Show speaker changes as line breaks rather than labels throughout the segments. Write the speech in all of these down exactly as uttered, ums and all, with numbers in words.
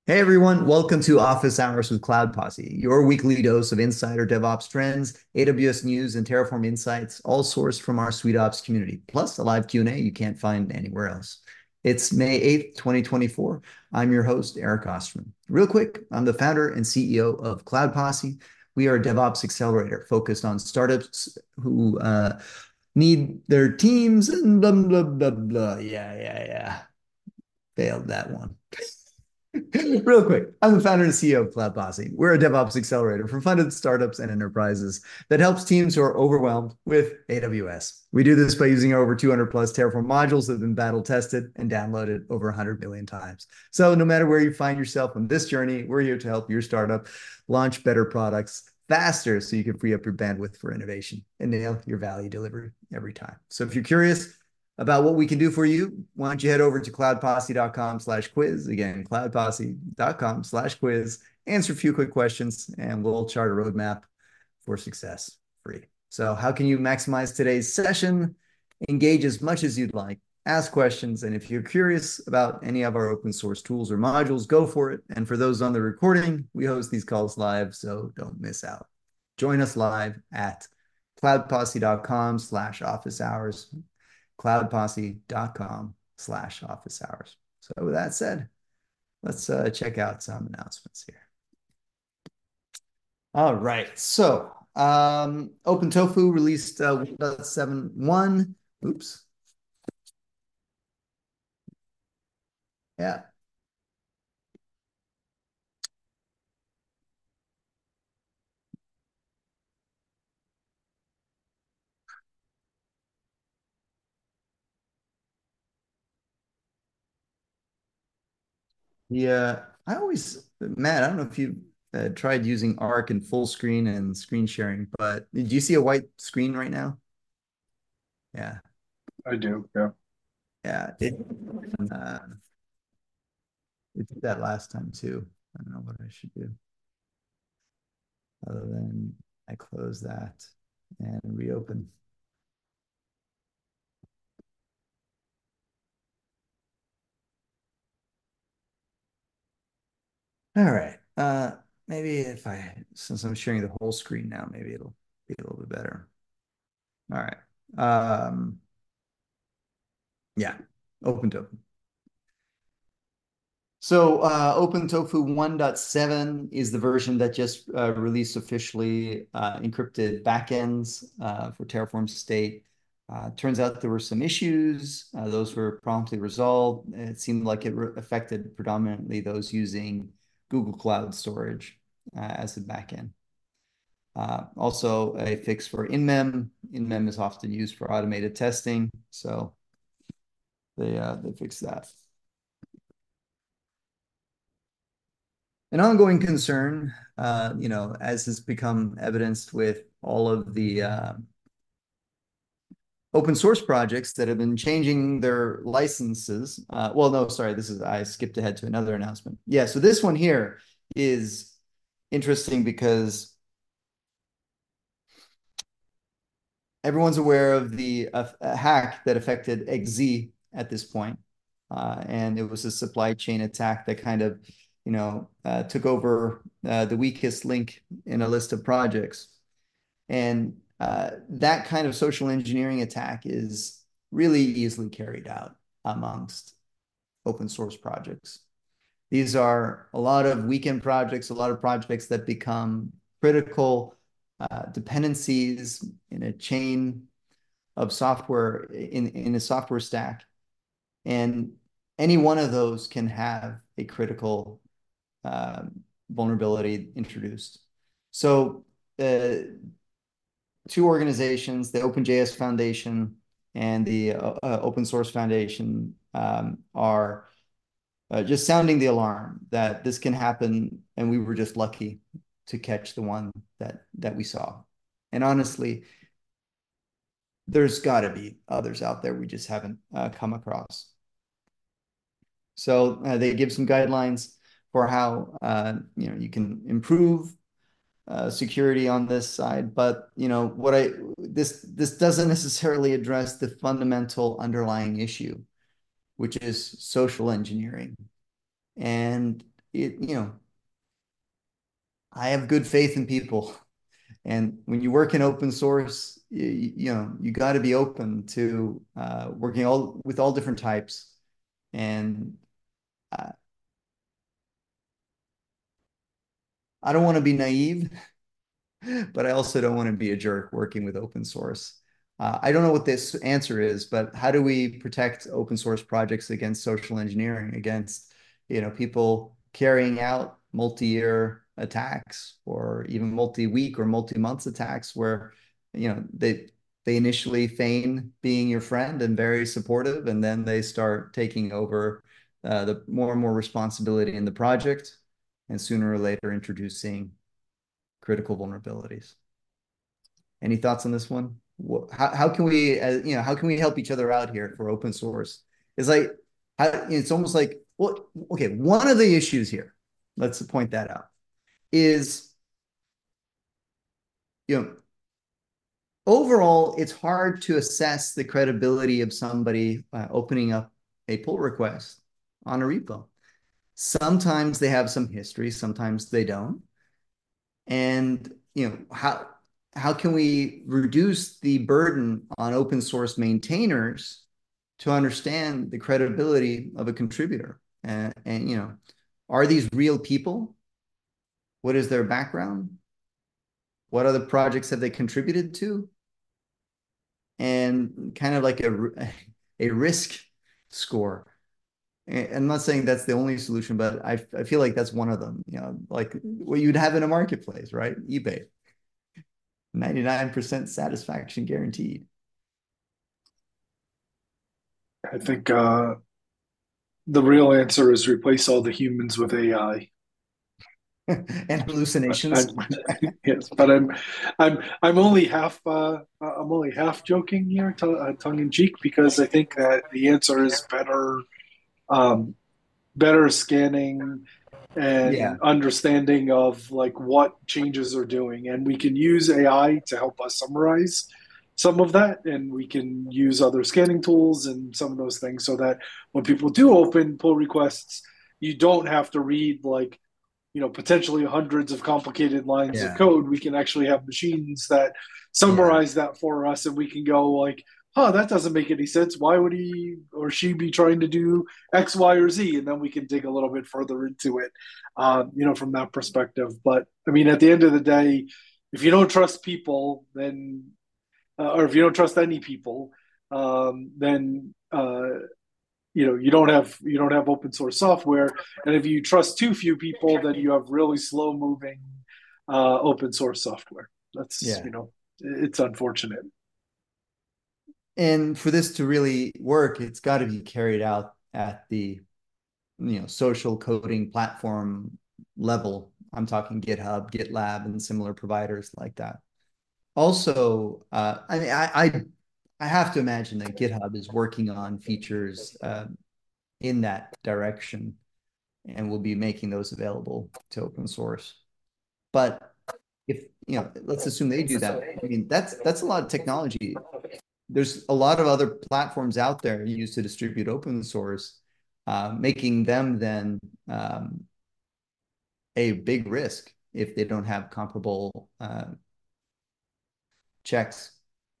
Hey everyone, welcome to Office Hours with Cloud Posse, your weekly dose of insider DevOps trends, A W S news, and Terraform insights, all sourced from our SuiteOps community, plus a live Q and A you can't find anywhere else. It's May eighth, twenty twenty-four. I'm your host, Eric Osterman. Real quick, I'm the founder and C E O of Cloud Posse. We are a DevOps accelerator focused on startups who uh, need their teams and blah, blah, blah, blah. Yeah, yeah, yeah. Failed that one. Real quick, I'm the founder and C E O of Cloud Posse. We're a DevOps accelerator for funded startups and enterprises that helps teams who are overwhelmed with A W S. We do this by using over two hundred plus Terraform modules that have been battle tested and downloaded over one hundred million times. So no matter where you find yourself on this journey, we're here to help your startup launch better products faster so you can free up your bandwidth for innovation and nail your value delivery every time. So if you're curious about what we can do for you, why don't you head over to cloudposse.com slash quiz. Again, cloudposse.com slash quiz. Answer a few quick questions, and we'll chart a roadmap for success free. So how can you maximize today's session? Engage as much as you'd like. Ask questions. And if you're curious about any of our open source tools or modules, go for it. And for those on the recording, we host these calls live, so don't miss out. Join us live at cloudposse.com slash office hours cloudposse.com slash office hours. So with that said, let's uh, check out some announcements here. All right. So um, OpenTofu released uh, one point seven point one. Oops. Yeah. Yeah. I always, Matt, I don't know if you uh, tried using Arc and full screen and screen sharing, but did you see a white screen right now? Yeah.
I do, yeah.
Yeah. It, uh, it did that last time too. I don't know what I should do. Other than I close that and reopen. All right. Uh, maybe if I, since I'm sharing the whole screen now, maybe it'll be a little bit better. All right. Um, yeah, open tofu. So uh, OpenTofu one point seven is the version that just uh, released officially uh, encrypted backends uh, for Terraform State. Uh, turns out there were some issues. Uh, those were promptly resolved. It seemed like it affected predominantly those using Google Cloud Storage uh, as a backend. Uh, also, a fix for InMem. InMem is often used for automated testing, so they uh, they fixed that. An ongoing concern, uh, you know, as has become evidenced with all of the uh, open source projects that have been changing their licenses. Uh, well, no, sorry, this is, I skipped ahead to another announcement. Yeah, so this one here is interesting because everyone's aware of the uh, hack that affected X Z at this point. Uh, and it was a supply chain attack that kind of, you know, uh, took over uh, the weakest link in a list of projects. And uh, that kind of social engineering attack is really easily carried out amongst open source projects. These are a lot of weekend projects, a lot of projects that become critical uh, dependencies in a chain of software in, in a software stack. And any one of those can have a critical uh, vulnerability introduced. So uh, two organizations, the OpenJS Foundation and the uh, uh, Open Source Foundation, um, are uh, just sounding the alarm that this can happen, and we were just lucky to catch the one that that we saw. And honestly, there's got to be others out there we just haven't uh, come across. So uh, they give some guidelines for how uh, you know you can improve uh, security on this side, but you know what I this this doesn't necessarily address the fundamental underlying issue, which is social engineering. And it, you know, I have good faith in people. And when you work in open source, you, you know, you got to be open to uh, working all with all different types. And uh, I don't want to be naive, but I also don't want to be a jerk working with open source. Uh, I don't know what this answer is, but how do we protect open source projects against social engineering, against, you know, people carrying out multi-year attacks or even multi-week or multi-month attacks where, you know, they they initially feign being your friend and very supportive, and then they start taking over uh, the more and more responsibility in the project, and sooner or later introducing critical vulnerabilities. Any thoughts on this one? How how can we, uh, you know, how can we help each other out here for open source? It's like, how, it's almost like, well, okay, one of the issues here, let's point that out, is, you know, overall, it's hard to assess the credibility of somebody uh, opening up a pull request on a repo. Sometimes they have some history, sometimes they don't. And, you know, how how can we reduce the burden on open source maintainers to understand the credibility of a contributor? And, and you know, are these real people? What is their background? What other projects have they contributed to? And kind of like a, a risk score. I'm not saying that's the only solution, but I, I feel like that's one of them, you know, like what you'd have in a marketplace, right? eBay. ninety-nine percent satisfaction guaranteed.
I think uh, the real answer is replace all the humans with A I.
And hallucinations.
I'm, yes, but I'm, I'm, I'm only half, uh, I'm only half joking here, to, uh, tongue in cheek, because I think that the answer is better, um, better scanning
Yeah.
and understanding of like what changes are doing, and we can use A I to help us summarize some of that, and we can use other scanning tools and some of those things so that when people do open pull requests, you don't have to read like you know potentially hundreds of complicated lines of
Yeah.
code. We can actually have machines that
Yeah.
summarize that for us, and we can go like, huh, that doesn't make any sense. Why would he or she be trying to do X, Y, or Z? And then we can dig a little bit further into it, um, you know, from that perspective. But I mean, at the end of the day, if you don't trust people, then, uh, or if you don't trust any people, um, then uh, you know you don't have you don't have open source software. And if you trust too few people, then you have really slow moving uh, open source software. That's
Yeah.
you know it's unfortunate.
And for this to really work, it's got to be carried out at the, you know, social coding platform level. I'm talking GitHub, GitLab, and similar providers like that. Also, uh, I mean, I, I I have to imagine that GitHub is working on features uh, in that direction and will be making those available to open source. But if, you know, let's assume they do that. I mean, that's that's a lot of technology. There's a lot of other platforms out there used to distribute open source, uh, making them then um, a big risk if they don't have comparable uh, checks.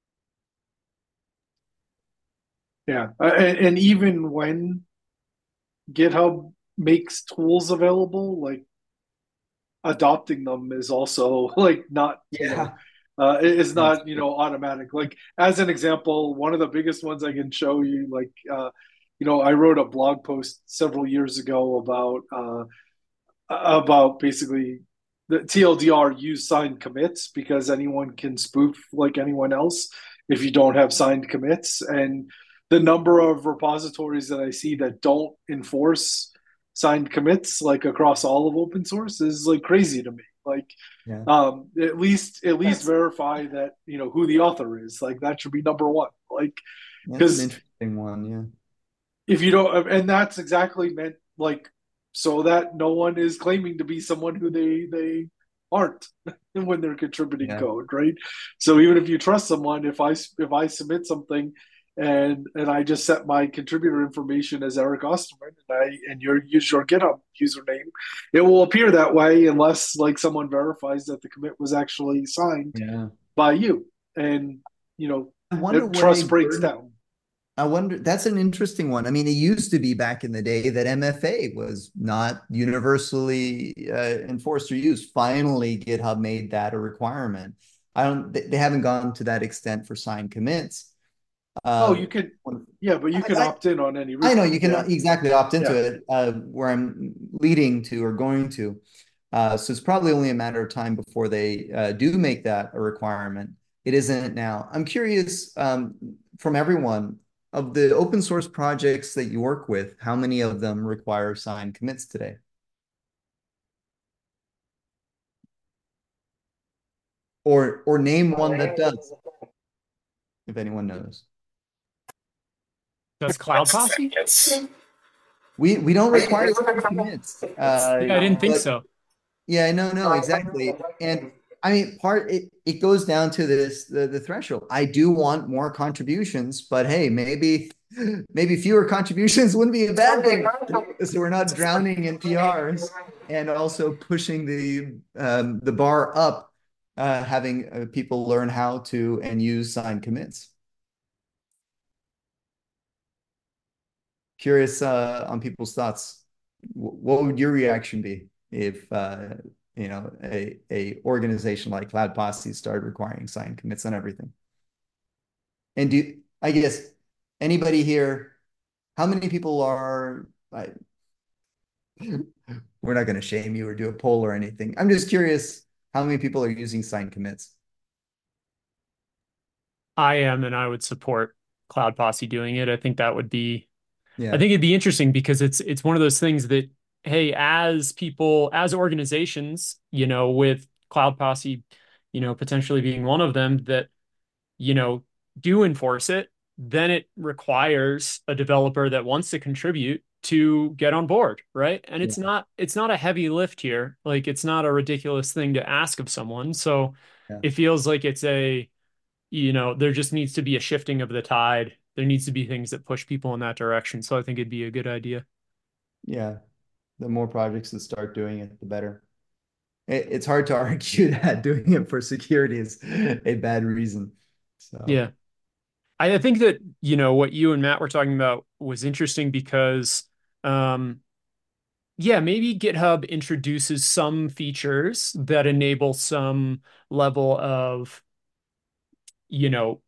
Yeah, uh, and, and even when GitHub makes tools available, like adopting them is also like not you know
Yeah.
uh, is
That's
not you
true.
know automatic. Like as an example, one of the biggest ones I can show you, like uh, you know, I wrote a blog post several years ago about uh, about basically the T L D R use signed commits because anyone can spoof like anyone else if you don't have signed commits. And the number of repositories that I see that don't enforce signed commits like across all of open source is like crazy to me. Like
Yeah.
um at least at least
That's
verify that you know who the author is. Like that should be number one. Like
that's an
because
interesting one. Yeah.
if you don't, and that's exactly meant like so that no one is claiming to be someone who they they aren't when they're contributing
Yeah.
code, right? So even if you trust someone, if i if i submit something and and I just set my contributor information as Eric Osterman, and I and you use your GitHub username, it will appear that way unless like someone verifies that the commit was actually signed
Yeah.
by you, and you know,
I wonder
it,
why
trust breaks
Gerd-
down.
I wonder, that's an interesting one. I mean, it used to be back in the day that M F A was not universally uh, enforced or used. Finally, GitHub made that a requirement. I don't, they, they haven't gone to that extent for signed commits.
Oh,
Uh,
you could, yeah, but you can
I,
opt in on any
I know
repo.
you can
Yeah,
exactly opt into
yeah.
it, uh, where I'm leading to or going to. Uh, so it's probably only a matter of time before they uh, do make that a requirement. It isn't now. I'm curious um, from everyone of the open source projects that you work with, how many of them require signed commits today? Or or name one that does, if anyone knows.
Does Cloud Posse?
We we don't require signed commits, uh,
Yeah, I didn't think
but
so.
yeah, no, no, exactly. And I mean, part it, it goes down to this the, the threshold. I do want more contributions, but hey, maybe maybe fewer contributions wouldn't be a bad thing. So we're not drowning in P Rs and also pushing the um, the bar up, uh, having uh, people learn how to and use signed commits. Curious uh, on people's thoughts. What would your reaction be if uh, you know a a organization like Cloud Posse started requiring signed commits on everything? And do I guess anybody here? How many people are? I, we're not going to shame you or do a poll or anything. I'm just curious how many people are using signed commits.
I am, and I would support Cloud Posse doing it. I think that would be, I
Yeah,
think it'd be interesting because it's it's one of those things that, hey, as people, as organizations, you know, with Cloud Posse, you know, potentially being one of them that, you know, do enforce it, then it requires a developer that wants to contribute to get on board, right? And it's
yeah,
not it's not a heavy lift here. Like it's not a ridiculous thing to ask of someone. So
yeah,
it feels like it's a, you know, there just needs to be a shifting of the tide. There needs to be things that push people in that direction. So I think it'd be a good idea.
yeah. The more projects that start doing it, the better. It, it's hard to argue that doing it for security is a bad reason. So
Yeah. I I think that, you know, what you and Matt were talking about was interesting because um yeah, maybe GitHub introduces some features that enable some level of, you know,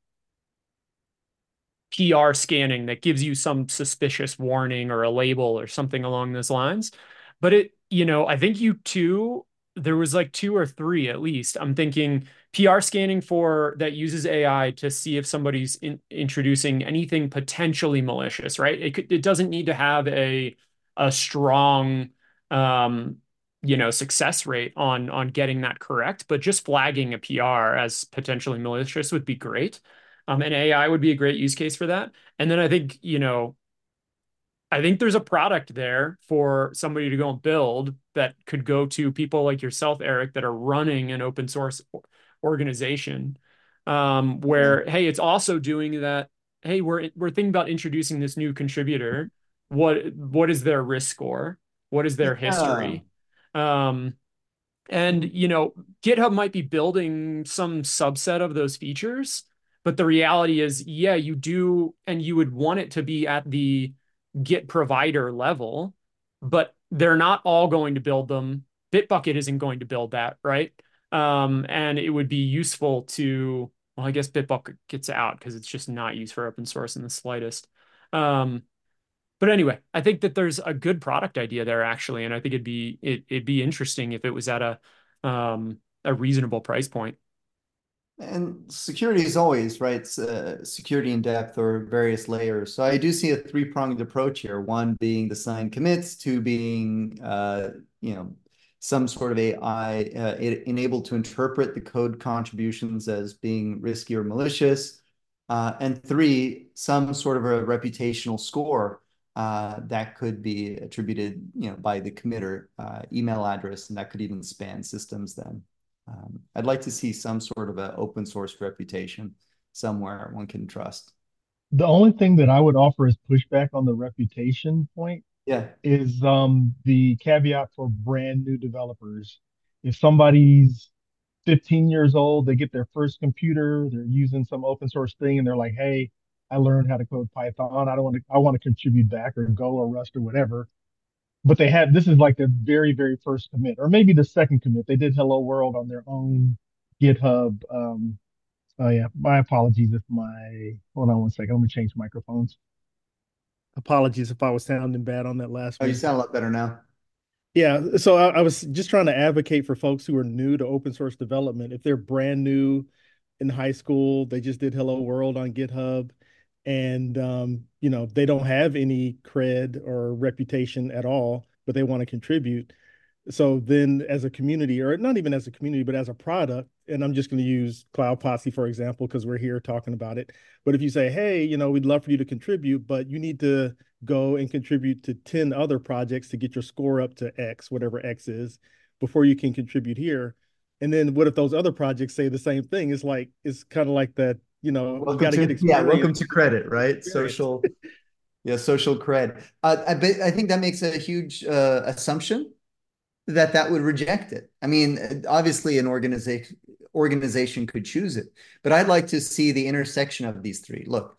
P R scanning that gives you some suspicious warning or a label or something along those lines. But it, you know, I think you two, there was like two or three at least. I'm thinking P R scanning for that uses A I to see if somebody's in, introducing anything potentially malicious, right? It could, it doesn't need to have a a strong um you know success rate on on getting that correct, but just flagging a P R as potentially malicious would be great. Um, and A I would be a great use case for that. And then I think, you know, I think there's a product there for somebody to go and build that could go to people like yourself, Eric, that are running an open source organization, um,
yeah,
where, hey, it's also doing that. Hey, we're we're thinking about introducing this new contributor. What what is their risk score? What is their
yeah.
history? Um, and, you know, GitHub might be building some subset of those features, but the reality is, yeah, you do, and you would want it to be at the Git provider level, but they're not all going to build them. Bitbucket isn't going to build that, right? Um, and it would be useful to, well, I guess Bitbucket gets out because it's just not used for open source in the slightest. Um, but anyway, I think that there's a good product idea there actually, and I think it'd be it, it'd be interesting if it was at a um a reasonable price point.
And security is always, right? It's, uh, security in depth or various layers. So I do see a three-pronged approach here. One being the signed commits, two being, uh, you know, some sort of A I uh, enabled to interpret the code contributions as being risky or malicious. Uh, and three, some sort of a reputational score uh, that could be attributed, you know, by the committer, uh, email address, and that could even span systems then. Um, I'd like to see some sort of an open source reputation somewhere one can trust.
The only thing that I would offer as pushback on the reputation point
Yeah.
is um, the caveat for brand new developers. If somebody's fifteen years old, they get their first computer, they're using some open source thing, and they're like, "Hey, I learned how to code Python. I don't want to, I want to contribute back or Go or Rust or whatever." But they had this is like their very, very first commit, or maybe the second commit. They did Hello World on their own GitHub. Um, oh yeah, my apologies if my hold on one second. Let me change microphones. Apologies if I was sounding bad on that last
Oh, you
one.
sound a lot better now.
Yeah, so I, I was just trying to advocate for folks who are new to open source development. If they're brand new in high school, they just did Hello World on GitHub, and um, you know, they don't have any cred or reputation at all, but they want to contribute. So then as a community, or not even as a community, but as a product, and I'm just going to use Cloud Posse, for example, because we're here talking about it. But if you say, hey, you know, we'd love for you to contribute, but you need to go and contribute to ten other projects to get your score up to X, whatever X is, before you can contribute here. And then what if those other projects say the same thing? It's like, it's kind of like that, you know, you
Welcome
got to get
to, yeah, welcome
experience.
to credit, right?
Experience.
Social, yeah, social cred. Uh, I bet, I think that makes a huge uh, assumption that that would reject it. I mean, obviously an organization organization could choose it, but I'd like to see the intersection of these three. Look,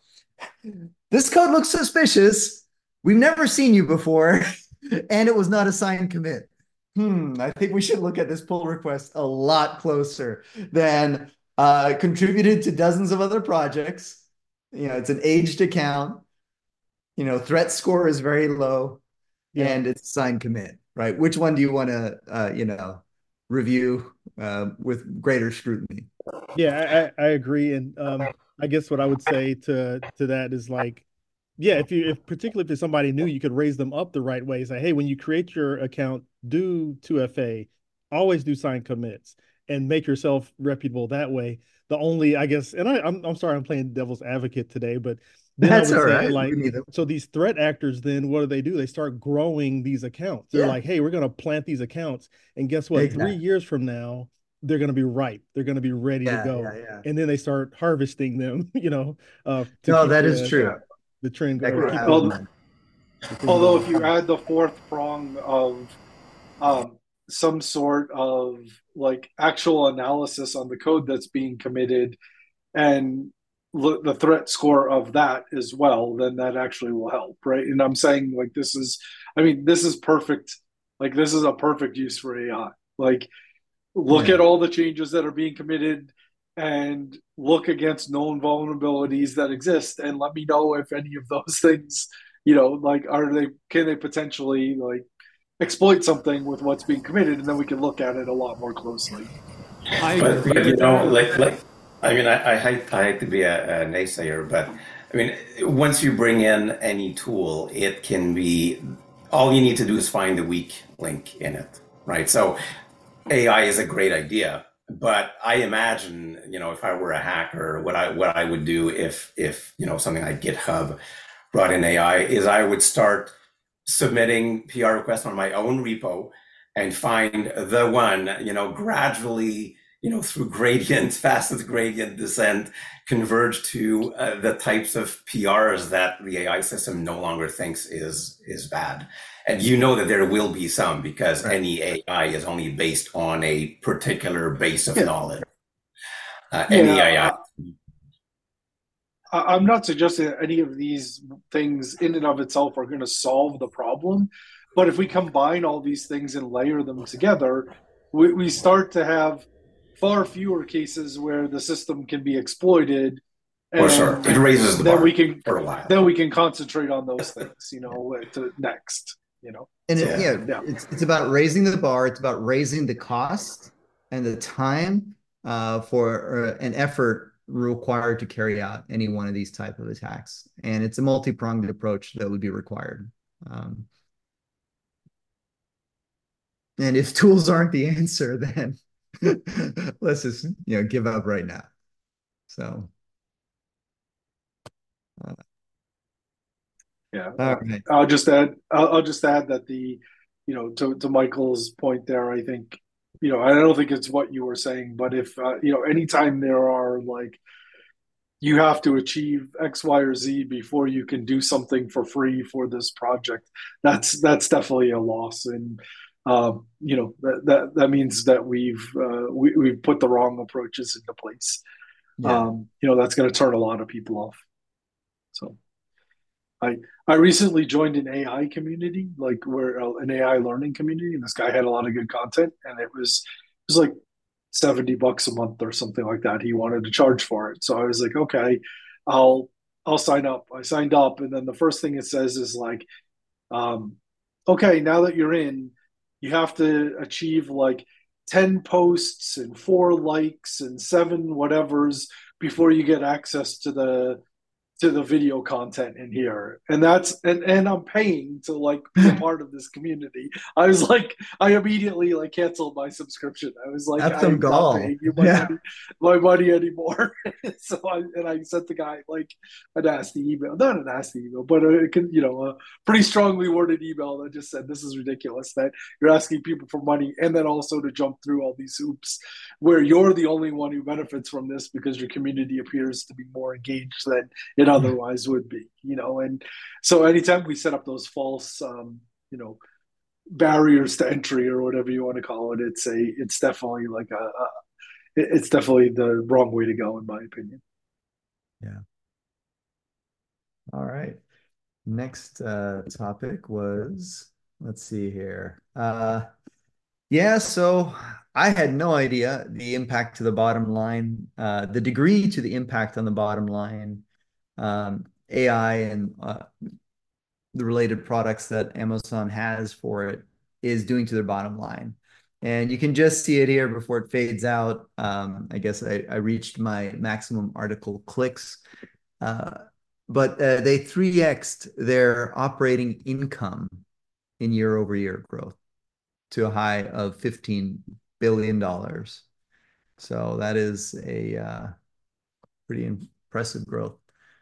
this code looks suspicious. We've never seen you before, and it was not a signed commit. Hmm, I think we should look at this pull request a lot closer than uh, contributed to dozens of other projects. You know, it's an aged account. You know, threat score is very low,
Yeah.
and it's signed commit, right? Which one do you want to, uh, you know, review uh, with greater scrutiny?
Yeah, I, I agree. And um, I guess what I would say to to that is like, yeah, if you if particularly if it's somebody new, you could raise them up the right way. Say, hey, when you create your account, do two F A, always do signed commits, and make yourself reputable that way. The only, I guess, and I, I'm I'm sorry, I'm playing devil's advocate today, but then I
That's
would
all
say
right.
like,
We need them.
so these threat actors, then what do they do? They start growing these accounts. They're
Yeah,
like, hey, we're gonna plant these accounts, and guess what? Three
exactly.
years from now, they're gonna be ripe. They're gonna be ready to
Yeah, yeah,
go,
yeah.
and then they start harvesting them, you know, uh, to
No,
keep
that is
the
Yeah.
true.
the trend
That
or
could
keep
Well,
the
happen.
the thing
although
going.
if you add the fourth prong of um, some sort of like actual analysis on the code that's being committed and look the threat score of that as well, then that actually will help, right? And I'm saying like this is, I mean, this is perfect. Like this is a perfect use for A I. Like look at
Yeah.
all the changes that are being committed and look against known vulnerabilities that exist and let me know if any of those things, you know, like are they can they potentially like exploit something with what's being committed, and then we can look at it a lot more closely.
I
But
agree
but you
with
know,
that.
like like I mean, I, I hate I hate to be a, a naysayer, but I mean, once you bring in any tool, it can be all you need to do is find the weak link in it, right? So A I is a great idea, but I imagine, you know, if I were a hacker, what I what I would do if if you know something like GitHub brought in A I is I would start submitting P R requests on my own repo and find the one, you know, gradually, you know, through gradient, fastest gradient descent, converge to uh, the types of P Rs that the A I system no longer thinks is is bad. And you know that there will be some because
Right.
any A I is only based on a particular base of
Yeah,
knowledge. Uh, any
yeah.
A I.
Uh, I'm not suggesting that any of these things in and of itself are going to solve the problem, but if we combine all these things and layer them together, we, we start to have far fewer cases where the system can be exploited,
For sure, it
and
raises the
then we
bar
can
for a while.
then we can concentrate on those things, you know, to next, you know.
And it,
So
Yeah.
yeah,
yeah,
it's it's about raising the bar. It's about raising the cost and the time uh, for uh, an effort required to carry out any one of these type of attacks. And it's a multi-pronged approach that would be required. Um, and if tools aren't the answer, then let's just you know give up right now. So, uh,
yeah.
all
Uh,
right.
I'll just add. I'll, I'll just add that the, you know, to to Michael's point there, I think, you know, I don't think it's what you were saying, but if uh, you know, anytime there are like you have to achieve X, Y, or Z before you can do something for free for this project. That's that's definitely a loss, and um, you know that, that that means that we've uh, we, we've put the wrong approaches into place.
Yeah.
Um, you know that's going to turn a lot of people off. So I I recently joined an A I community, like where uh, an A I learning community, and this guy had a lot of good content, and it was it was like seventy bucks a month or something like that. He wanted to charge for it. So I was like, okay, I'll I'll sign up. I signed up, and then the first thing it says is like, um, okay, now that you're in, you have to achieve like ten posts and four likes and seven whatevers before you get access to the to the video content in here, and that's and and I'm paying to like be a part of this community. I was like, I immediately like canceled my subscription. I was like,
Have some
I'm not
gall.
paying you my
Yeah.
money, my money anymore. So I and I sent the guy like a nasty email, not a nasty email, but a you know a pretty strongly worded email that just said this is ridiculous that you're asking people for money and then also to jump through all these hoops where you're the only one who benefits from this because your community appears to be more engaged than it otherwise would be, you know. And so anytime we set up those false, um, you know, barriers to entry or whatever you want to call it, it's a, it's definitely like a, a it's definitely the wrong way to go, in my opinion.
Yeah. All right. Next uh, topic was, let's see here. Uh, yeah, so I had no idea the impact to the bottom line, uh, the degree to the impact on the bottom line, um, A I and uh, the related products that Amazon has for it is doing to their bottom line. And you can just see it here before it fades out. Um, I guess I, I reached my maximum article clicks. Uh, but uh, they three X'd their operating income in year over year growth to a high of fifteen billion dollars. So that is a uh, pretty impressive growth.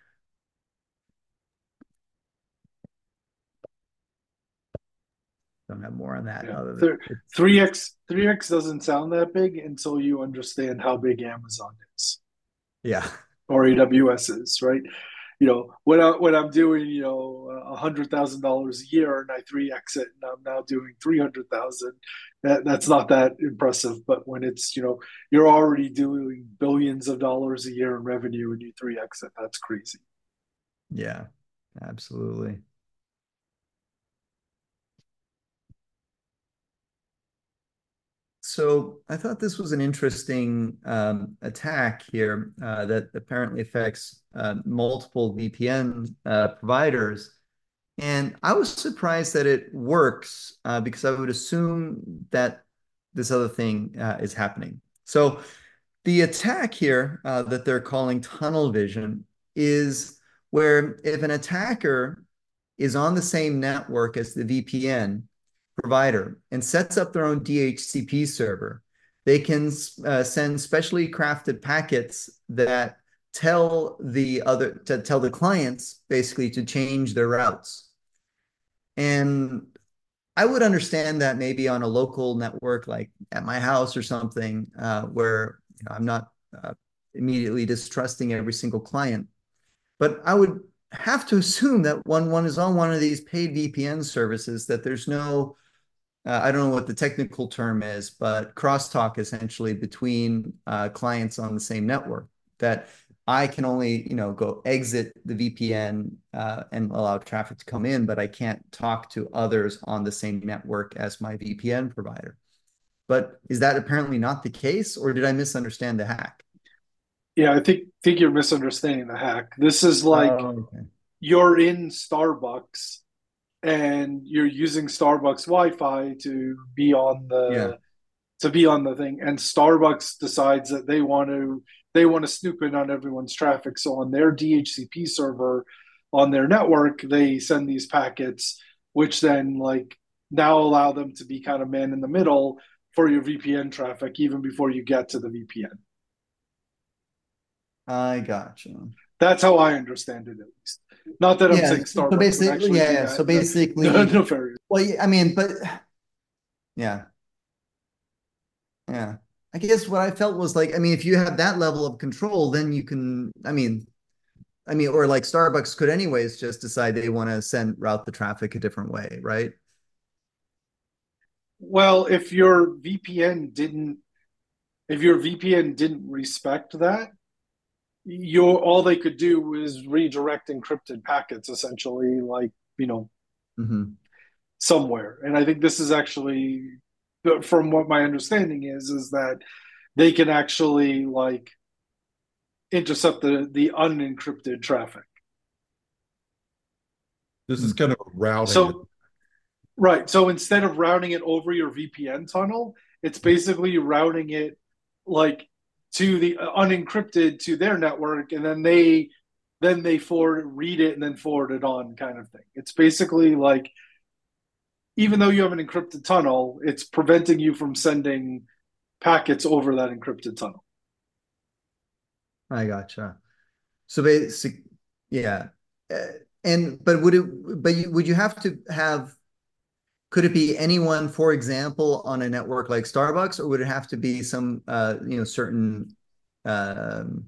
Don't have more on that
Yeah,
other than it's,
three x three x doesn't sound that big until you understand how big Amazon is
yeah.
or A W S is, right? You know, when I when I'm doing, you know, a hundred thousand dollars a year and I three x it and I'm now doing three hundred thousand, that, that's not that impressive. But when it's, you know, you're already doing billions of dollars a year in revenue and you three x it, that's crazy.
Yeah, absolutely. So I thought this was an interesting um, attack here uh, that apparently affects uh, multiple V P N uh, providers. And I was surprised that it works uh, because I would assume that this other thing uh, is happening. So the attack here uh, that they're calling tunnel vision is where if an attacker is on the same network as the V P N provider and sets up their own D H C P server, they can uh, send specially crafted packets that tell the other to tell the clients basically to change their routes. And I would understand that maybe on a local network, like at my house or something, uh, where you know, I'm not uh, immediately distrusting every single client. But I would have to assume that when one is on one of these paid V P N services, that there's no, uh, I don't know what the technical term is, but crosstalk essentially between uh, clients on the same network. That I can only, you know, go exit the V P N uh, and allow traffic to come in, but I can't talk to others on the same network as my V P N provider. But is that apparently not the case, or did I misunderstand the hack?
Yeah, I think think you're misunderstanding the hack. This is like
Oh, okay.
you're in Starbucks and you're using Starbucks Wi-Fi to be on
Yeah.
the to be on the thing, and Starbucks decides that they want to they want to snoop in on everyone's traffic. So on their D H C P server on their network, they send these packets, which then like now allow them to be kind of man in the middle for your V P N traffic, even before you get to the V P N.
I gotcha.
That's how I understand it, at least. Not that I'm
Yeah.
saying
So
Starbucks would
basically,
actually
yeah,
do
yeah.
that.
So
No, no,
basically,
nefarious.
well, yeah, I mean, but yeah, yeah. I guess what I felt was like, I mean, if you have that level of control, then you can, I mean, I mean, or like Starbucks could anyways just decide they want to send route the traffic a different way, right?
Well, if your V P N didn't, if your V P N didn't respect that, your all they could do is redirect encrypted packets, essentially, like you know,
Mm-hmm.
somewhere. And I think this is actually, from what my understanding is, is that they can actually like intercept the the unencrypted traffic.
This is kind of routing.
So, right. So instead of routing it over your V P N tunnel, it's basically routing it like to the uh, unencrypted to their network, and then they then they forward read it and then forward it on, kind of thing. It's basically like, even though you have an encrypted tunnel, it's preventing you from sending packets over that encrypted tunnel.
I gotcha. So basic, yeah. Uh, and but would it but you, would you have to have could it be anyone, for example, on a network like Starbucks, or would it have to be some uh you know certain um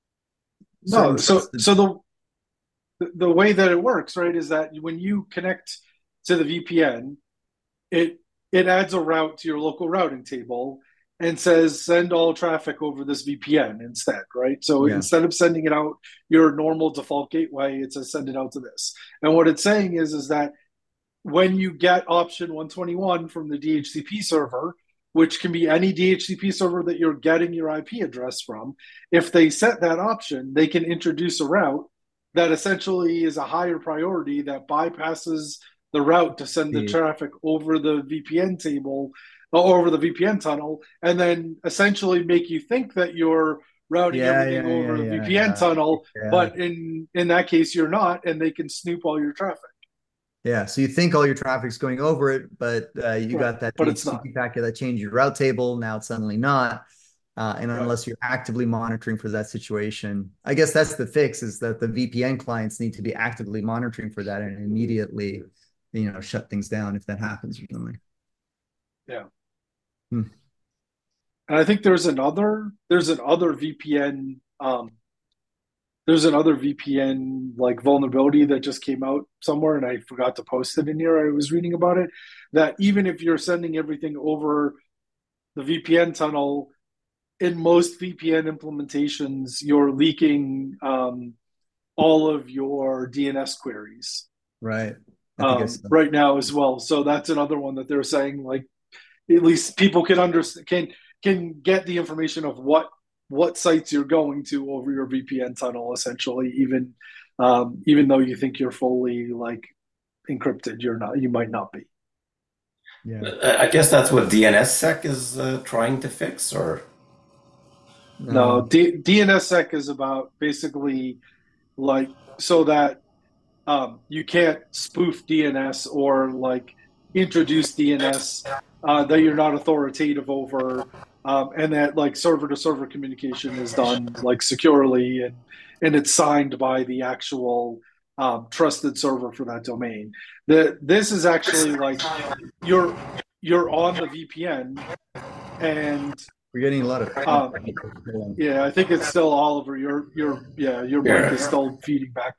No,
certain
so
trusted-
so the the way that it works, right, is that when you connect to the V P N, it it adds a route to your local routing table and says send all traffic over this V P N instead, right? So
Yeah.
instead of sending it out your normal default gateway, it says send it out to this. And what it's saying is is that when you get option one twenty-one from the D H C P server, which can be any D H C P server that you're getting your I P address from, if they set that option, they can introduce a route that essentially is a higher priority that bypasses the route to send the
The-
traffic over the V P N table or over the V P N tunnel, and then essentially make you think that you're routing
Yeah,
everything
yeah,
over
yeah,
the
yeah,
V P N
yeah.
tunnel,
Yeah.
but in in that case you're not, and they can snoop all your traffic.
Yeah, so you think all your traffic's going over it, but uh, you
Right,
got that
but it's not.
D H C P packet that changed your route table. Now it's suddenly not. Uh, and
Right.
unless you're actively monitoring for that situation, I guess that's the fix, is that the V P N clients need to be actively monitoring for that and immediately, you know, shut things down if that happens or something.
Yeah.
Hmm.
And I think there's another there's another V P N um there's another V P N like vulnerability that just came out somewhere, and I forgot to post it in here. I was reading about it, that even if you're sending everything over the V P N tunnel, in most V P N implementations, you're leaking um, all of your D N S queries
Right. I think I
um,
saw-
right now as well. So that's another one that they're saying, like, at least people can understand can can get the information of what what sites you're going to over your V P N tunnel, essentially, even um, even though you think you're fully like encrypted, you're not. You might not be.
Yeah.
I I guess that's what DNSSEC is uh, trying to fix, or
No,
Um,
D- DNSSEC is about basically like so that um, you can't spoof D N S or like introduce D N S uh, that you're not authoritative over, um, and that like server to server communication is done like securely, and and it's signed by the actual um, trusted server for that domain. The this is actually like you're you're on the V P N, and
we're getting a lot of.
um, yeah, I think it's still Oliver. Your your yeah, your mic
Yeah.
is still feeding back.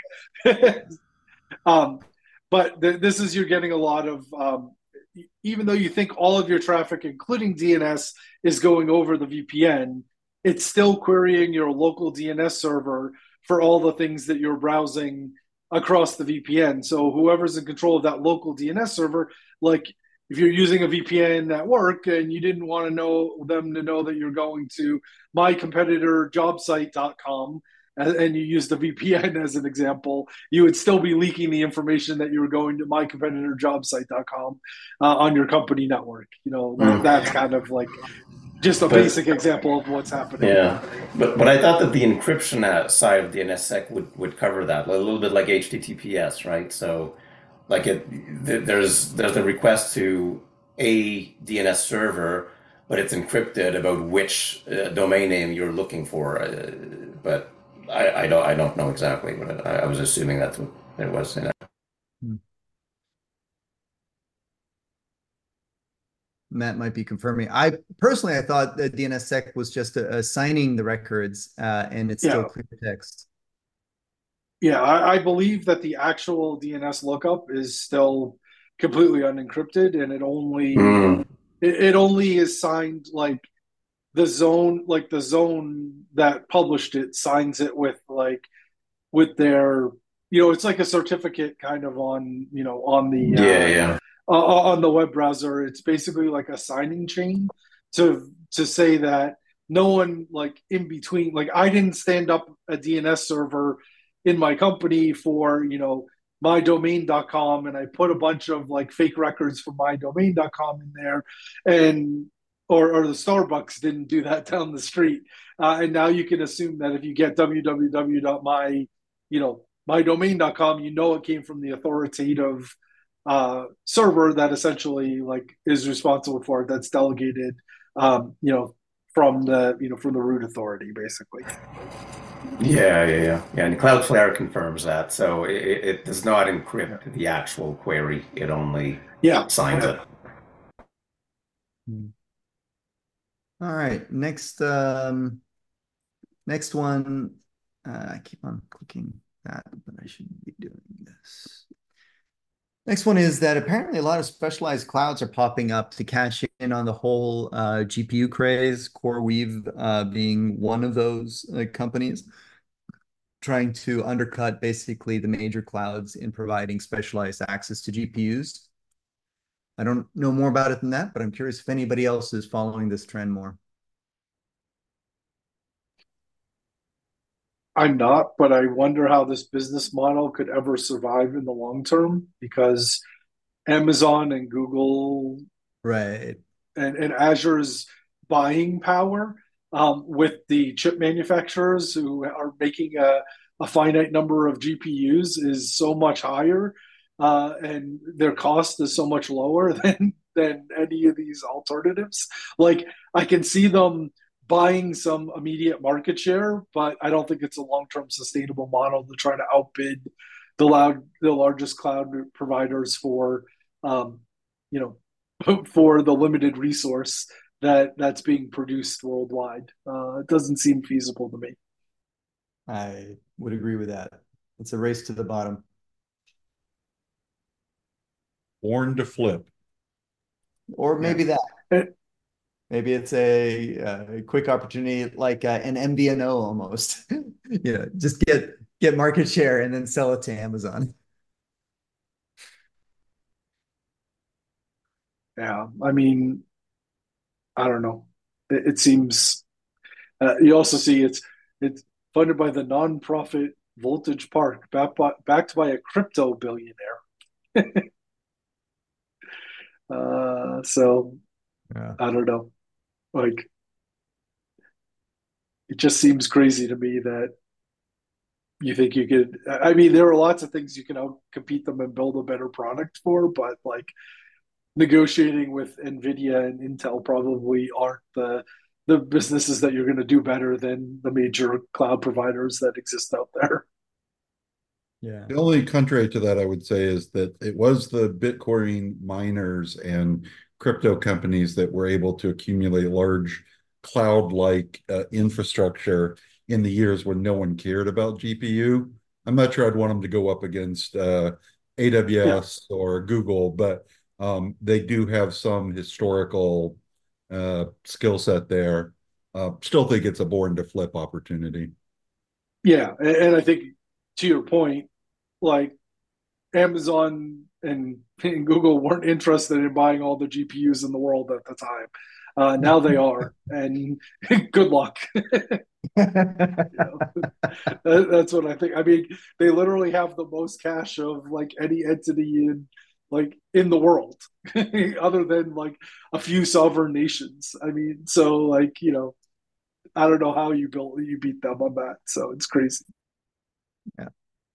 um, but th- this is you're getting a lot of um, even though you think all of your traffic, including D N S, is going over the V P N, it's still querying your local D N S server for all the things that you're browsing across the V P N. So whoever's in control of that local D N S server, like if you're using a V P N at work and you didn't want to know them to know that you're going to my competitor job site dot com and you use the V P N as an example, you would still be leaking the information that you were going to my competitor job site dot com uh, on your company network. You know, that,
Mm.
that's kind of like just a
But-
basic example of what's happening.
yeah, but but I thought that the encryption uh, side of DNSSEC would would cover that a little bit like H T T P S, right? So, like it, th- there's there's a request to a D N S server, but it's encrypted about which uh, domain name you're looking for. Uh, but I, I don't I don't know exactly, but I, I was assuming that's what it was. You know?
Matt might be confirming. I personally, I thought that DNSSEC was just uh, assigning the records, uh, and it's still
Yeah.
clear text.
Yeah, I, I believe that the actual D N S lookup is still completely unencrypted, and it only
Mm.
it, it only is signed like the zone, like the zone that published it signs it with like with their, you know, it's like a certificate kind of on, you know, on the
Yeah,
uh,
yeah.
uh, on the web browser. It's basically like a signing chain to to say that no one like in between, like I didn't stand up a D N S server in my company for, you know, my domain dot com, and I put a bunch of like fake records from my domain dot com in there, and or or the Starbucks didn't do that down the street. Uh, and now you can assume that if you get www.my, you know, my domain dot com, you know it came from the authoritative uh, server that essentially like is responsible for it, that's delegated, um, you know, from the, you know, from the root authority, basically.
Yeah, yeah, yeah. Yeah, and Cloudflare confirms that. So it, it does not encrypt
Yeah.
the actual query. It only
Yeah.
signs
Yeah.
it.
All right, next um, next one. Uh, I keep on clicking that, but I shouldn't be doing this. Next one is that apparently a lot of specialized clouds are popping up to cash in on the whole uh, G P U craze, CoreWeave uh, being one of those uh, companies, trying to undercut basically the major clouds in providing specialized access to G P Us. I don't know more about it than that, but I'm curious if anybody else is following this trend more.
I'm not, but I wonder how this business model could ever survive in the long term, because Amazon and Google
Right.
and, and Azure's buying power, um, with the chip manufacturers who are making a, a finite number of G P Us is so much higher, uh, and their cost is so much lower than than any of these alternatives. Like I can see them buying some immediate market share, but I don't think it's a long term sustainable model to try to outbid the loud the largest cloud providers for, um, you know, for the limited resource that that's being produced worldwide. Uh, it doesn't seem feasible to me.
I would agree with that. It's a race to the bottom.
Born to flip.
Or maybe
Yeah.
that. Maybe it's a, uh, quick opportunity, like uh, an M V N O almost. You know, just get get market share and then sell it to Amazon.
Yeah, I mean, I don't know. It, it seems, uh, you also see it's it's funded by the nonprofit Voltage Park, backed by, backed by a crypto billionaire. Uh, so
Yeah.
I don't know. Like it just seems crazy to me that you think you could. I mean, there are lots of things you can out compete them and build a better product for, but like negotiating with Nvidia and Intel probably aren't the the businesses that you're going to do better than the major cloud providers that exist out there.
Yeah.
The only contrary to that I would say is that it was the Bitcoin miners and crypto companies that were able to accumulate large cloud-like uh, infrastructure in the years when no one cared about G P U. I'm not sure I'd want them to go up against uh,
Yeah,
A W S or Google, but um, they do have some historical uh, skill set there. Uh, still think it's a born to flip opportunity.
yeah, and, and I think to your point, like Amazon and, and Google weren't interested in buying all the G P Us in the world at the time. Uh, now they are, and good luck. You know, that, that's what I think. I mean, they literally have the most cash of like any entity in like in the world, other than like a few sovereign nations. I mean, so like you know, I don't know how you built you beat them on that. So it's crazy.
Yeah.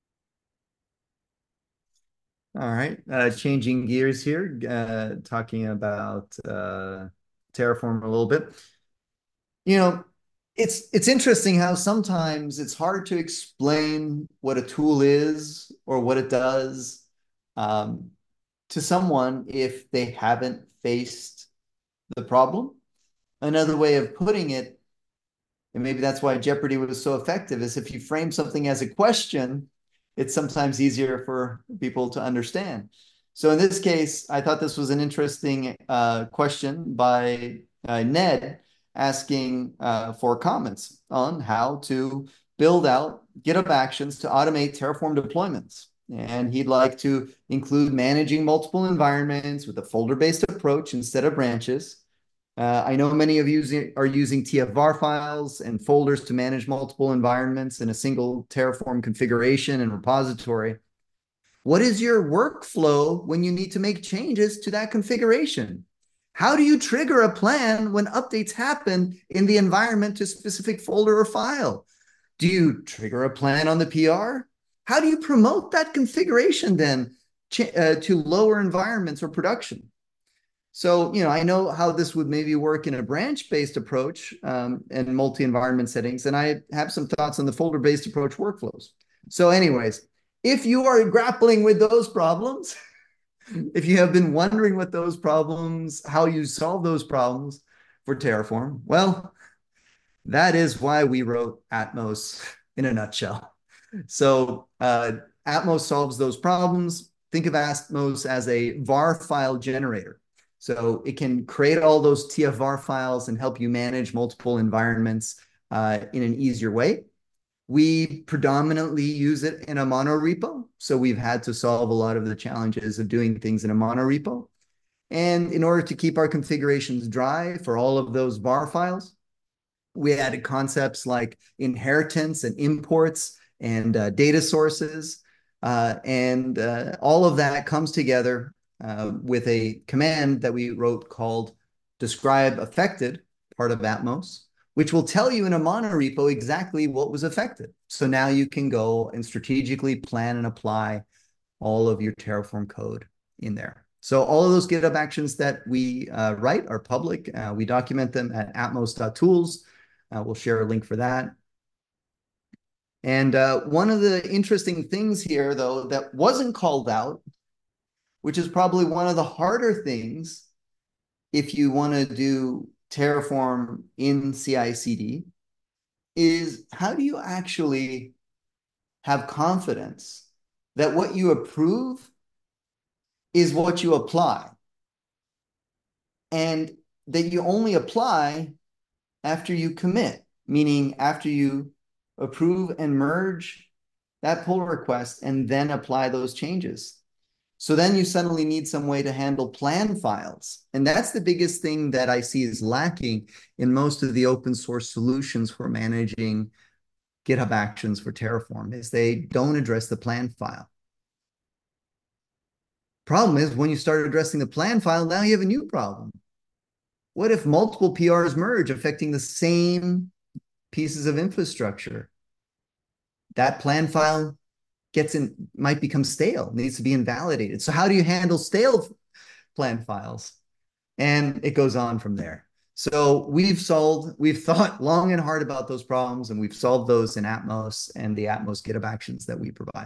All right. Uh, changing gears here, uh, talking about uh, Terraform a little bit. You know, it's it's interesting how sometimes it's hard to explain what a tool is or what it does, um, to someone if they haven't faced the problem. Another way of putting it, and maybe that's why Jeopardy was so effective, is if you frame something as a question, it's sometimes easier for people to understand. So in this case, I thought this was an interesting uh, question by uh, Ned asking uh, for comments on how to build out GitHub Actions to automate Terraform deployments. And he'd like to include managing multiple environments with a folder-based approach instead of branches. Uh, I know many of you are using T F V A R files and folders to manage multiple environments in a single Terraform configuration and repository. What is your workflow when you need to make changes to that configuration? How do you trigger a plan when updates happen in the environment to a specific folder or file? Do you trigger a plan on the P R? How do you promote that configuration then uh, to lower environments or production? So, you know, I know how this would maybe work in a branch-based approach um, and multi-environment settings, and I have some thoughts on the folder-based approach workflows. So anyways, if you are grappling with those problems, if you have been wondering what those problems, how you solve those problems for Terraform, well, that is why we wrote Atmos in a nutshell. So uh, Atmos solves those problems. Think of Atmos as a V A R file generator. So it can create all those T F V A R files and help you manage multiple environments uh, in an easier way. We predominantly use it in a monorepo. So we've had to solve a lot of the challenges of doing things in a monorepo. And in order to keep our configurations dry for all of those V A R files, we added concepts like inheritance and imports and uh, data sources. Uh, and uh, all of that comes together uh, with a command that we wrote called describe affected, part of Atmos, which will tell you in a monorepo exactly what was affected. So now you can go and strategically plan and apply all of your Terraform code in there. So all of those GitHub actions that we uh, write are public. Uh, we document them at atmos dot tools. Uh, we'll share a link for that. And uh, one of the interesting things here, though, that wasn't called out, which is probably one of the harder things if you want to do Terraform in C I C D, is how do you actually have confidence that what you approve is what you apply, and that you only apply after you commit, meaning after you approve and merge that pull request and then apply those changes. So then you suddenly need some way to handle plan files. And that's the biggest thing that I see is lacking in most of the open source solutions for managing GitHub Actions for Terraform, is they don't address the plan file. Problem is, when you start addressing the plan file, now you have a new problem. What if multiple P Rs merge affecting the same pieces of infrastructure? That plan file gets in, might become stale, needs to be invalidated. So how do you handle stale plan files? And it goes on from there. So we've solved, we've thought long and hard about those problems, and we've solved those in Atmos and the Atmos GitHub Actions that we provide.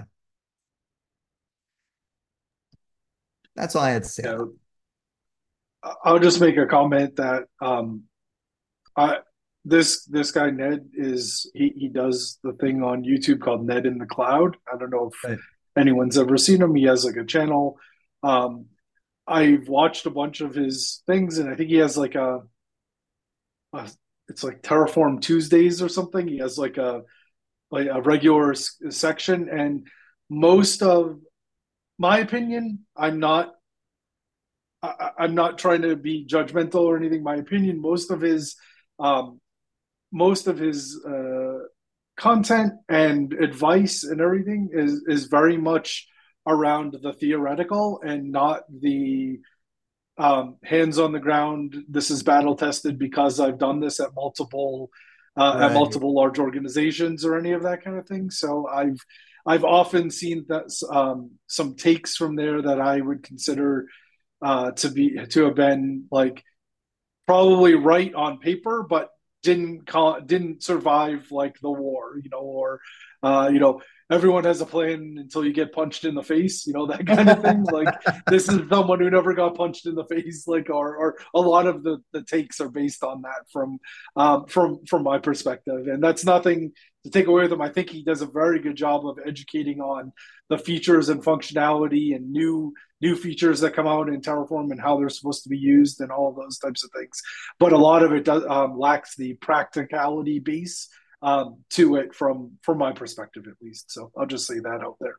That's all I had to say.
Yeah. I'll just make a comment that um, I, this this guy Ned is he he does the thing on YouTube called Ned in the Cloud. I don't know if
Right.
anyone's ever seen him. He has like a channel. Um, I've watched a bunch of his things, and I think he has like a, a it's like Terraform Tuesdays or something. He has like a like a regular s- section, and most of my opinion, I'm not I, I'm not trying to be judgmental or anything. My opinion, most of his um, most of his uh, content and advice and everything is is very much around the theoretical and not the um, hands on the ground. This is battle tested because I've done this at multiple uh, at
Right.
multiple large organizations or any of that kind of thing. So I've I've often seen that um, some takes from there that I would consider uh, to be to have been like probably right on paper, but didn't call, didn't survive like the war, you know, or uh, you know, everyone has a plan until you get punched in the face, you know, that kind of thing. Like this is someone who never got punched in the face, like, or, or a lot of the, the takes are based on that from, um, from, from my perspective. And that's nothing to take away with him. I think he does a very good job of educating on the features and functionality and new, new features that come out in Terraform and how they're supposed to be used and all of those types of things. But a lot of it does, um, lacks the practicality base um, to it from from my perspective, at least. So I'll just say that out there.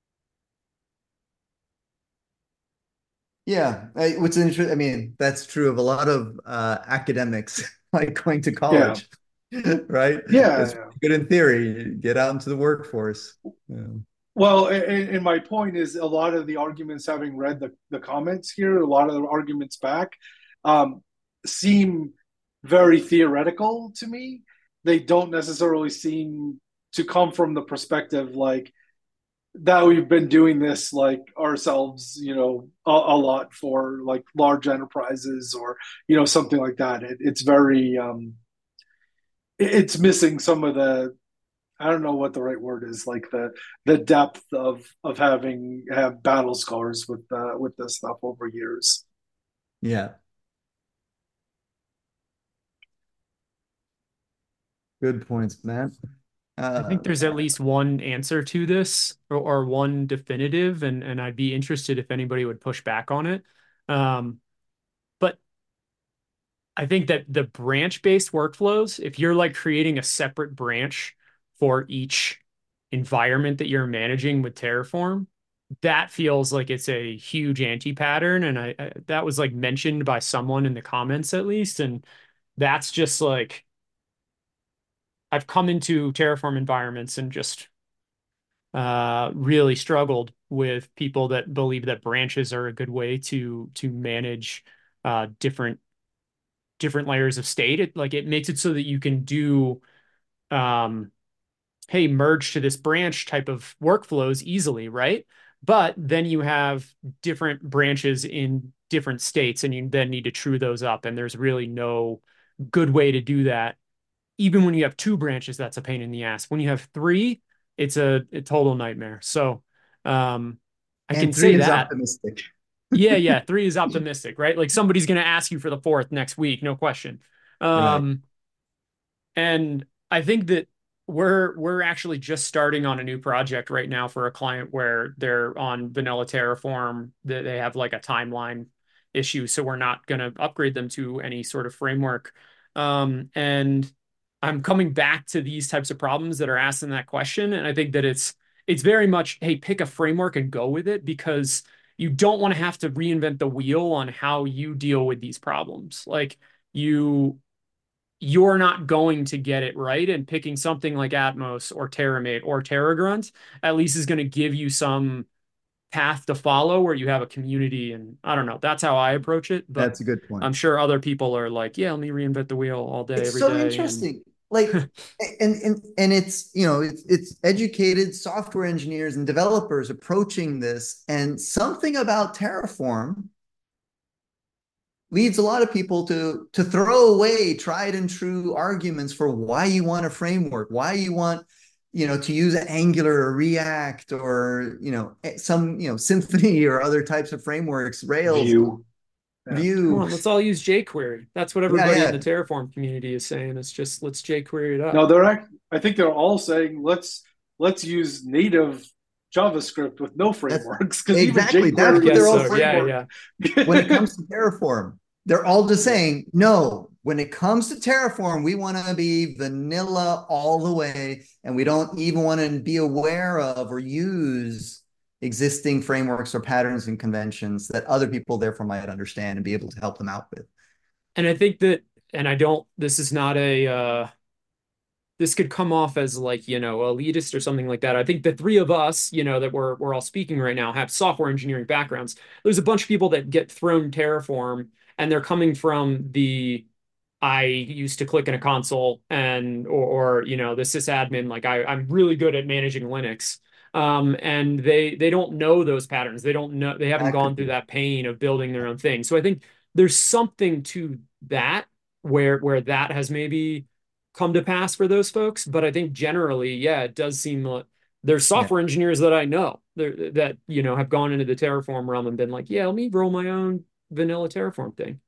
Yeah, I, what's interesting, I mean, that's true of a lot of uh, academics, like going to
Yeah,
college, right?
yeah,
It's
yeah.
good in theory. You get out into the workforce. Yeah.
Well, and, and my point is a lot of the arguments, having read the, the comments here, a lot of the arguments back um, seem very theoretical to me. They don't necessarily seem to come from the perspective like that we've been doing this like ourselves, you know, a, a lot for like large enterprises or, you know, something like that. It, it's very, um, it, it's missing some of the, I don't know what the right word is, like the the depth of of having have battle scars with uh, with this stuff over years.
Yeah, good points, man.
I
Uh,
think there's at least one answer to this, or, or one definitive, and and I'd be interested if anybody would push back on it. Um, but I think that the branch-based workflows, if you're like creating a separate branch for each environment that you're managing with Terraform, that feels like it's a huge anti-pattern. And I, I that was like mentioned by someone in the comments at least. And that's just like I've come into Terraform environments and just uh really struggled with people that believe that branches are a good way to to manage uh different different layers of state. It like it makes it so that you can do um hey, merge to this branch type of workflows easily, right? But then you have different branches in different states and you then need to true those up. And there's really no good way to do that. Even when you have two branches, that's a pain in the ass. When you have three, it's a, a total nightmare. So um I can
and three
say
is
that.
optimistic.
Yeah, yeah. Three is optimistic, right? Like somebody's gonna ask you for the fourth next week, no question.
Right.
Um, and I think that we're we're actually just starting on a new project right now for a client where they're on vanilla Terraform. They they have like a timeline issue, so we're not going to upgrade them to any sort of framework. Um, and I'm coming back to these types of problems that are asking that question, and I think that it's it's very much, hey, pick a framework and go with it because you don't want to have to reinvent the wheel on how you deal with these problems. Like you you're not going to get it right. And picking something like Atmos or Terramate or Terragrunt at least is going to give you some path to follow where you have a community. And I don't know, that's how I approach it. But
That's a good point.
I'm sure other people are like, yeah, let me reinvent the wheel all day,
It's
every
so
day. And
interesting. Like, and and and it's, you know, it's it's educated software engineers and developers approaching this, and something about Terraform leads a lot of people to to throw away tried and true arguments for why you want a framework, why you want, you know, to use Angular or React or, you know, some, you know, Symfony or other types of frameworks, Rails,
View. Yeah.
come
Vue.
on, let's all use jQuery. That's what
Yeah,
everybody in
yeah.
the Terraform community is saying. It's just let's jQuery it up.
No, they're. I think they're all saying let's let's use native JavaScript with no
That's
frameworks because even
exactly, that's
I
jQuery
what
guess
they're
is
all
a
so.
saying.
Yeah,
framework.
yeah.
When it comes to Terraform, they're all just
Yeah.
saying, no, when it comes to Terraform, we want to be vanilla all the way, and we don't even want to be aware of or use existing frameworks or patterns and conventions that other people therefore might understand and be able to help them out with.
And I think that, and I don't, this is not a, uh, this could come off as like, you know, elitist or something like that. I think the three of us, you know, that we're we're all speaking right now have software engineering backgrounds. There's a bunch of people that get thrown Terraform and they're coming from the I used to click in a console and or, or you know, the sysadmin, like I, I'm really good at managing Linux. Um, and they they don't know those patterns. They don't know, they haven't
That could
gone through
be.
that pain of building their own thing. So I think there's something to that. where where that has maybe come to pass for those folks. But I think generally, yeah, it does seem like there's
Yeah.
software engineers that I know there, that, you know, have gone into the Terraform realm and been like, yeah, let me roll my own vanilla Terraform thing.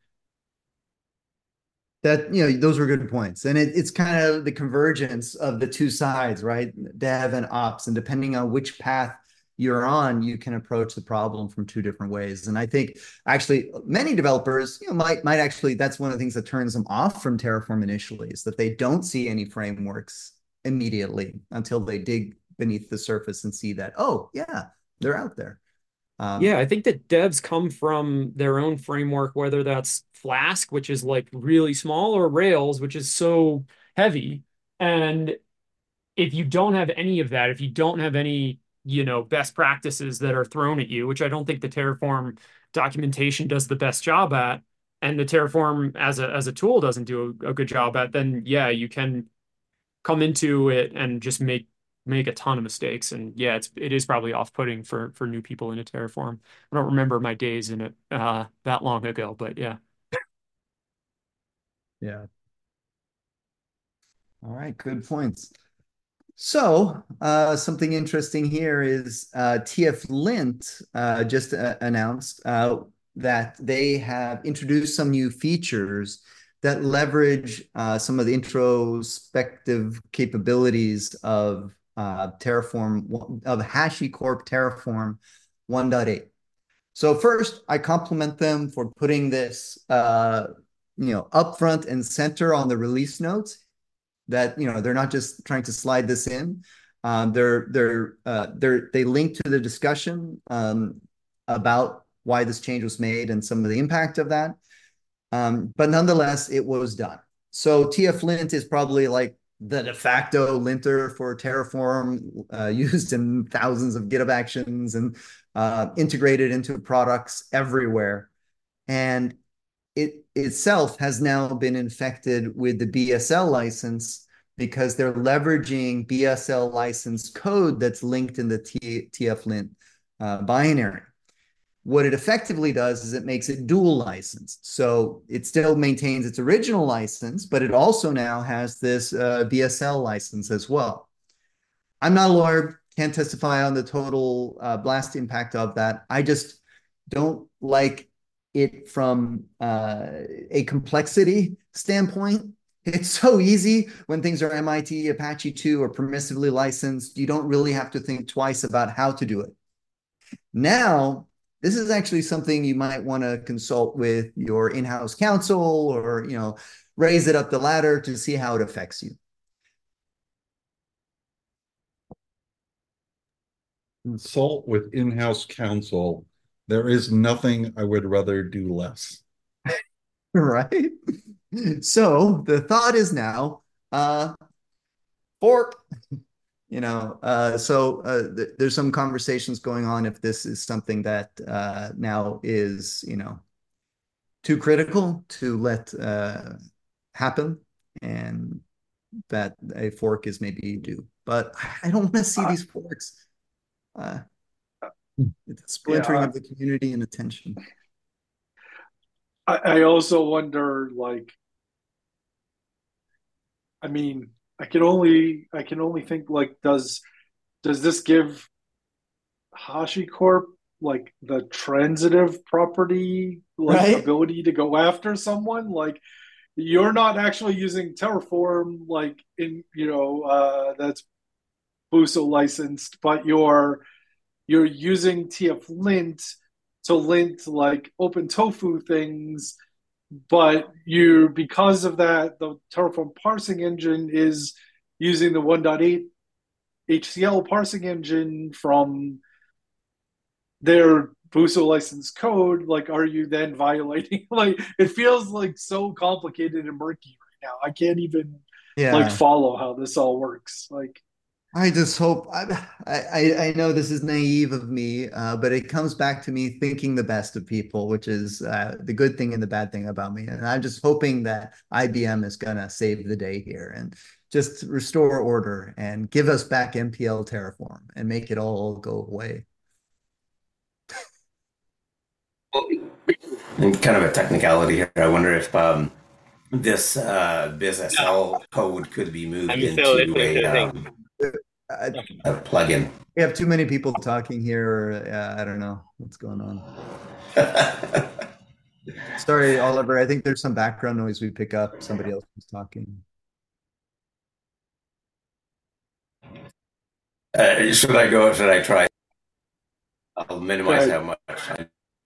That, you know, those were good points. And it, it's kind of the convergence of the two sides, right? Dev and ops. And depending on which path you're on, you can approach the problem from two different ways. And I think actually many developers, you know, might might actually, that's one of the things that turns them off from Terraform initially, is that they don't see any frameworks immediately until they dig beneath the surface and see that, oh yeah, they're out there. Um,
Yeah, I think that devs come from their own framework, whether that's Flask, which is like really small, or Rails, which is so heavy. And if you don't have any of that, if you don't have any, you know, best practices that are thrown at you, which I don't think the Terraform documentation does the best job at, and the Terraform as a as a tool doesn't do a, a good job at, then yeah, you can come into it and just make make a ton of mistakes. And yeah, it's it is probably off-putting for for new people into Terraform. I don't remember my days in it uh that long ago, but yeah.
yeah. All right, good points. So, uh, something interesting here is uh, T F Lint uh, just uh, announced uh, that they have introduced some new features that leverage uh, some of the introspective capabilities of uh, Terraform, of HashiCorp Terraform one point eight. So first, I compliment them for putting this, uh, you know, upfront and center on the release notes, that, you know, they're not just trying to slide this in. Um, they're they're uh, they're they link to the discussion um, about why this change was made and some of the impact of that. Um, but nonetheless, it was done. So T F Lint is probably like the de facto linter for Terraform, uh, used in thousands of GitHub actions and uh, integrated into products everywhere. And it itself has now been infected with the B S L license because they're leveraging B S L license code that's linked in the T TF-Lint uh, binary. What it effectively does is it makes it dual licensed. So it still maintains its original license, but it also now has this uh, B S L license as well. I'm not a lawyer, can't testify on the total uh, blast impact of that. I just don't like it from uh, a complexity standpoint. It's so easy when things are M I T, Apache two, or permissively licensed. You don't really have to think twice about how to do it. Now, this is actually something you might want to consult with your in-house counsel, or, you know, raise it up the ladder to see how it affects you.
Consult with in-house counsel. There is nothing I would rather do less.
Right? So the thought is now, uh, fork. You know, uh, so uh, th there's some conversations going on if this is something that uh, now is, you know, too critical to let uh, happen, and that a fork is maybe due. But I don't want to see
Uh,
these forks. Uh, it's splintering
yeah,
of the community and attention.
I, I also wonder, like, I mean, I can only I can only think, like, does does this give HashiCorp like the transitive property, like
Right?
ability to go after someone? Like, you're not actually using Terraform, like, in, you know, uh, that's Buso licensed, but you're you're using T F Lint to lint like open tofu things, but you, because of that, the Terraform parsing engine is using the one point eight H C L parsing engine from their Buso licensed code. Like, are you then violating? Like, it feels like so complicated and murky right now. I can't even like
Yeah.
follow how this all works. Like,
I just hope I, I I know this is naive of me, uh, but it comes back to me thinking the best of people, which is uh, the good thing and the bad thing about me. And I'm just hoping that I B M is gonna save the day here and just restore order and give us back N P L Terraform and make it all go away.
And kind of a technicality here. I wonder if um, this uh, BizSL code could be moved
I'm still
into
listening
a,
to things.
um,
I,
a plugin.
we have too many people talking here. Or, uh, I don't know what's going on. Sorry, Oliver. I think there's some background noise we pick up. Somebody else is talking.
Uh, should I go or should I try? I'll minimize
Go
how much. I,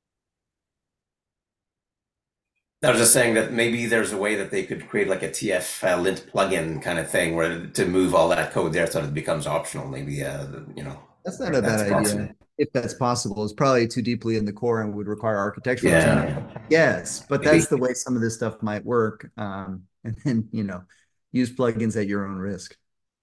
I was just saying that maybe there's a way that they could create like a T F uh, lint plugin kind of thing where to move all that code there so that it becomes optional. Maybe, uh, you know,
That's not a bad idea.
approximate.
If that's possible. It's probably too deeply in the core and would require architectural change.
Yeah.
Yes, but
Maybe.
that's the way some of this stuff might work. Um, and then, you know, use plugins at your own risk.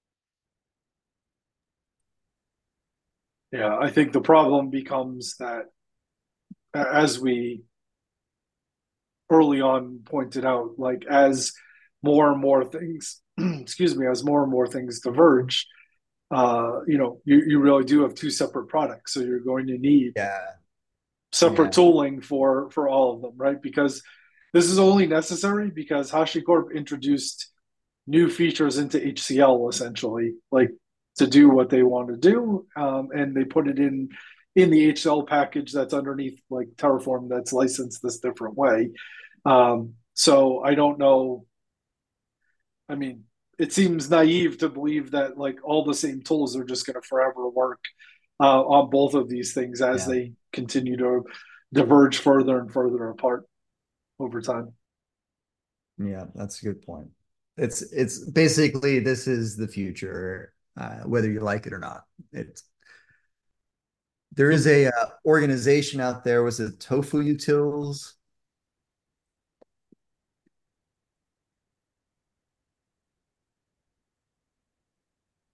Yeah, I think the problem becomes that, as we early on pointed out, like as more and more things, excuse me, as more and more things diverge, uh, you know, you, you really do have two separate products. So you're going to need
Yeah.
separate
Yeah.
tooling for for all of them, right? Because this is only necessary because HashiCorp introduced new features into H C L essentially, like to do what they want to do, um, and they put it in in the H C L package that's underneath like Terraform that's licensed this different way. Um, so I don't know. I mean, it seems naive to believe that like all the same tools are just going to forever work uh, on both of these things as
Yeah.
they continue to diverge further and further apart over time.
Yeah, that's a good point. It's it's basically this is the future, uh, whether you like it or not. It's there is a uh, organization out there. Was it Tofu Utils?